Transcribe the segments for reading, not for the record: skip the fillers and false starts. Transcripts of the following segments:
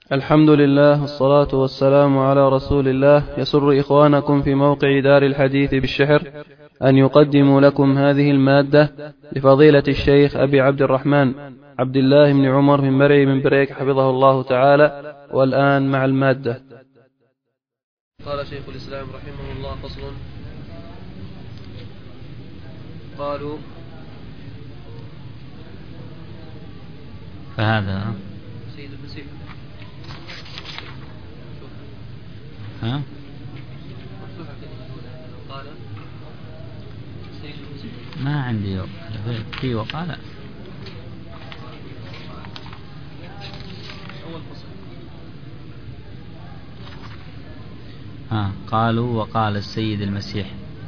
الحمد لله والصلاة والسلام على رسول الله. يسر إخوانكم في موقع دار الحديث بالشحر أن يقدموا لكم هذه المادة لفضيلة الشيخ أبي عبد الرحمن عبد الله بن عمر بن مرعي بن بريك حفظه الله تعالى. والآن مع المادة. قال شيخ الإسلام رحمه الله: فصل. قالوا فهذا سيد المسيح قال سيد المسيح ما عندي في وقال أول فصل. قالوا وقال السيد المسيح.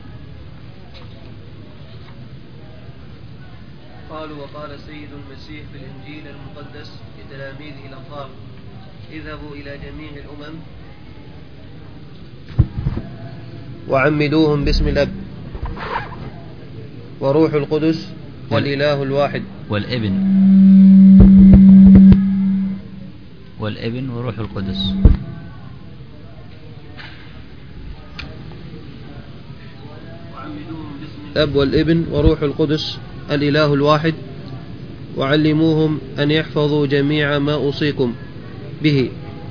قالوا وقال السيد المسيح في الإنجيل المقدس لتلاميذه الأطهار: اذهبوا إلى جميع الأمم وعمدوهم باسم الأب وروح القدس والإله الواحد والابن وروح القدس. الأب والابن وروح القدس الإله الواحد، وعلموهم أن يحفظوا جميع ما أوصيكم به.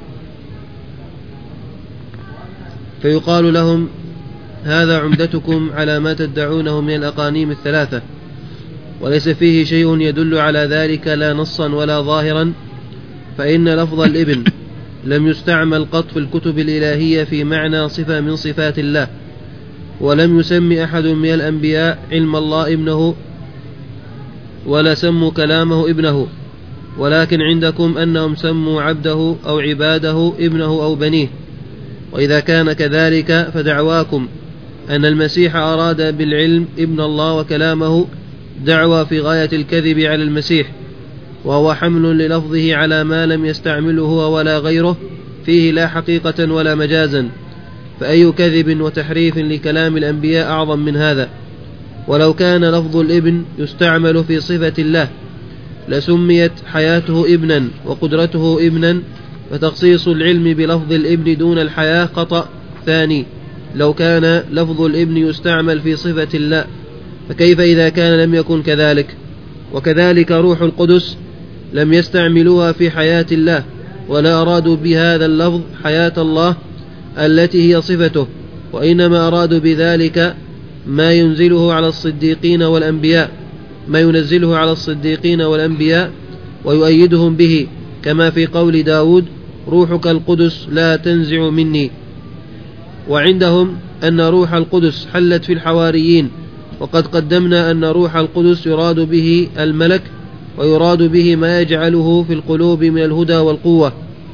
فيقال لهم: هذا عمدتكم على ما تدعونه من الأقانيم الثلاثة، وليس فيه شيء يدل على ذلك لا نصا ولا ظاهرا، فإن لفظ الابن لم يستعمل قط في الكتب الإلهية في معنى صفة من صفات الله، ولم يسمي أحد من الأنبياء علم الله ابنه، ولا سموا كلامه ابنه، ولكن عندكم أنهم سموا عبده أو عباده ابنه أو بنيه. وإذا كان كذلك فدعواكم أن المسيح أراد بالعلم ابن الله وكلامه دعوى في غاية الكذب على المسيح، وهو حمل للفظه على ما لم يستعمله هو ولا غيره فيه لا حقيقة ولا مجازا، فأي كذب وتحريف لكلام الأنبياء أعظم من هذا؟ ولو كان لفظ الابن يستعمل في صفة الله لسميت حياته ابنا وقدرته ابنا، فتخصيص العلم بلفظ الابن دون الحياة خطأ ثاني لو كان لفظ الابن يستعمل في صفة الله، فكيف إذا كان لم يكن كذلك؟ وكذلك روح القدس لم يستعملوها في حياة الله، ولا أرادوا بهذا اللفظ حياة الله التي هي صفته، وإنما أرادوا بذلك ما ينزله على الصديقين والأنبياء ويؤيدهم به، كما في قول داود: روحك القدس لا تنزع مني. وعندهم أن روح القدس حلت في الحواريين، وقد قدمنا أن روح القدس يراد به الملك، ويراد به ما يجعله في القلوب من الهدى والقوة.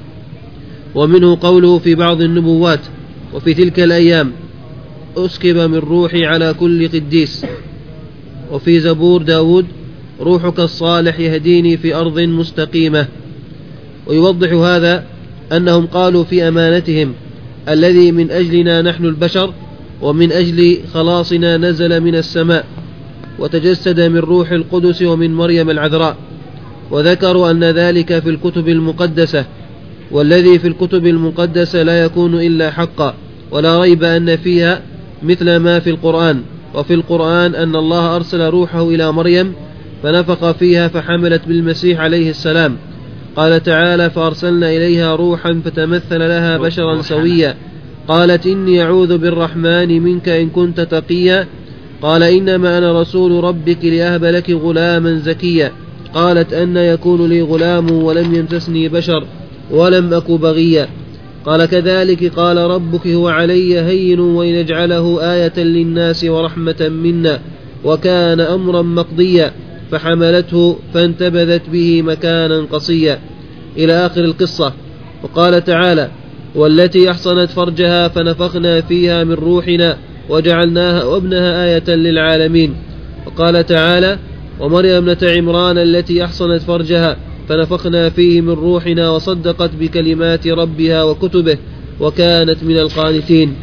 ومنه قوله في بعض النبوات: وفي تلك الأيام أسكب من روحي على كل قديس. وفي زبور داود: روحك الصالح يهديني في أرض مستقيمة. ويوضح هذا أنهم قالوا في أمانتهم: الذي من أجلنا نحن البشر ومن أجل خلاصنا نزل من السماء وتجسد من روح القدس ومن مريم العذراء. وذكروا أن ذلك في الكتب المقدسة، والذي في الكتب المقدسة لا يكون إلا حقا، ولا ريب أن فيها مثل ما في القرآن. وفي القرآن أن الله أرسل روحه إلى مريم فنفخ فيها فحملت بالمسيح عليه السلام. قال تعالى: فأرسلنا إليها روحا فتمثل لها بشرا سويا، قالت: إني أعوذ بالرحمن منك إن كنت تقيا. قال: إنما أنا رسول ربك لأهب لك غلاما زكيا. قالت: أن يكون لي غلام ولم يمسسني بشر ولم أك بغيا. قال: كذلك قال ربك هو علي هين ولنجعله آية للناس ورحمة منا وكان أمرا مقضيا. فحملته فانتبذت به مكانا قصيا، إلى آخر القصة. وقال تعالى: والتي أحصنت فرجها فنفخنا فيها من روحنا وجعلناها وابنها آية للعالمين. وقال تعالى: ومريم ابنة عمران التي أحصنت فرجها فنفخنا فيه من روحنا وصدقت بكلمات ربها وكتبه وكانت من القانتين.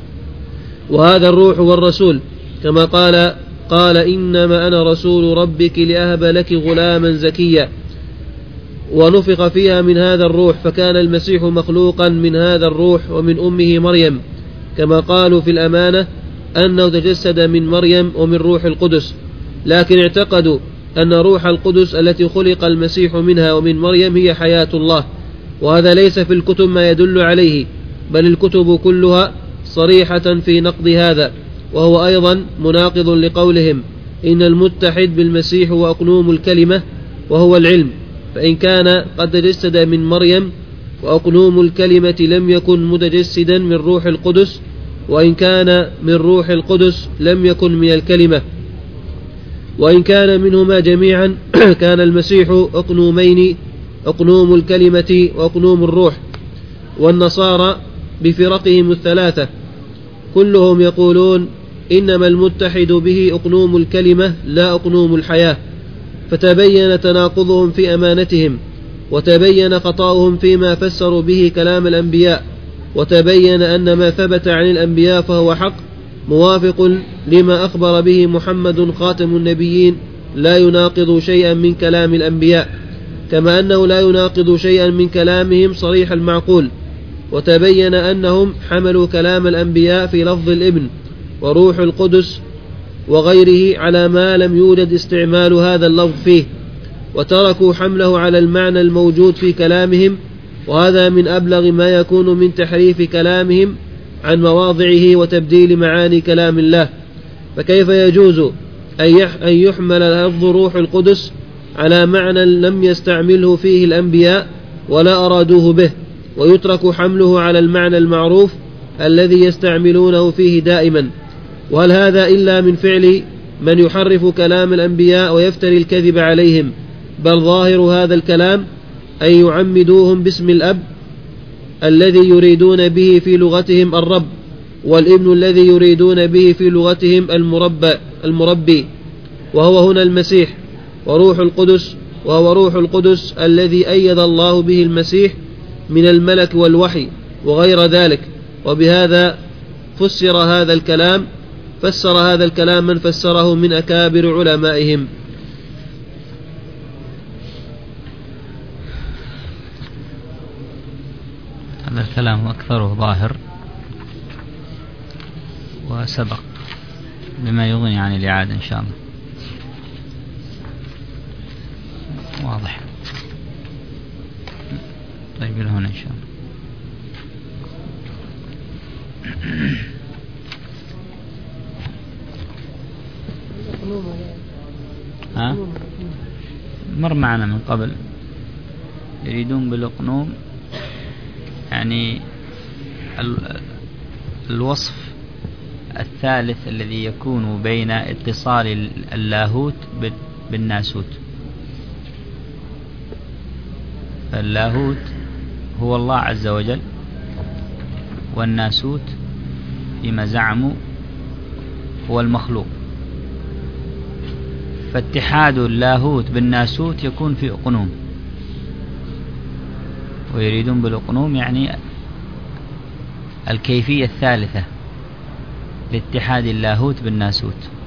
وهذا الروح والرسول كما قال: إنما أنا رسول ربك لأهب لك غلاما زكيا. ونفخ فيها من هذا الروح، فكان المسيح مخلوقا من هذا الروح ومن أمه مريم، كما قالوا في الأمانة أنه تجسد من مريم ومن روح القدس، لكن اعتقدوا أن روح القدس التي خلق المسيح منها ومن مريم هي حياة الله، وهذا ليس في الكتب ما يدل عليه، بل الكتب كلها صريحة في نقض هذا، وهو أيضا مناقض لقولهم إن المتحد بالمسيح هو أقنوم الكلمة وهو العلم، فإن كان قد تجسد من مريم وأقنوم الكلمة لم يكن متجسدا من روح القدس، وإن كان من روح القدس لم يكن من الكلمة، وإن كان منهما جميعا كان المسيح أقنومين، أقنوم الكلمة وأقنوم الروح. والنصارى بفرقهم الثلاثة كلهم يقولون إنما المتحد به أقنوم الكلمة لا أقنوم الحياة، فتبين تناقضهم في أمانتهم، وتبين خطأهم فيما فسروا به كلام الأنبياء، وتبين أن ما ثبت عن الأنبياء فهو حق موافق لما أخبر به محمد خاتم النبيين، لا يناقض شيئا من كلام الأنبياء، كما أنه لا يناقض شيئا من كلامهم صريح المعقول. وتبين أنهم حملوا كلام الأنبياء في لفظ الابن وروح القدس وغيره على ما لم يوجد استعمال هذا اللفظ فيه، وتركوا حمله على المعنى الموجود في كلامهم، وهذا من أبلغ ما يكون من تحريف كلامهم عن مواضعه وتبديل معاني كلام الله. فكيف يجوز أن يحمل لفظ روح القدس على معنى لم يستعمله فيه الأنبياء ولا أرادوه به، ويترك حمله على المعنى المعروف الذي يستعملونه فيه دائما؟ وهل هذا إلا من فعل من يحرف كلام الأنبياء ويفتري الكذب عليهم؟ بل ظاهر هذا الكلام أن يعمدوهم باسم الأب الذي يريدون به في لغتهم الرب، والابن الذي يريدون به في لغتهم المربي، وهو هنا المسيح، وروح القدس، وهو روح القدس الذي أيد الله به المسيح من الملك والوحي وغير ذلك. وبهذا فسر هذا الكلام من فسره من أكابر علمائهم. هذا الكلام أكثره ظاهر وسبق بما يغني عن الإعادة إن شاء الله. واضح. طيب إلى هنا إن شاء الله. مر معنا من قبل، يريدون بالأقنوم يعني الوصف الثالث الذي يكون بين اتصال اللاهوت بالناسوت. فاللاهوت هو الله عز وجل، والناسوت فيما زعموا هو المخلوق، فاتحاد اللاهوت بالناسوت يكون في أقنوم، ويريدون بالأقنوم يعني الكيفية الثالثة لاتحاد اللاهوت بالناسوت.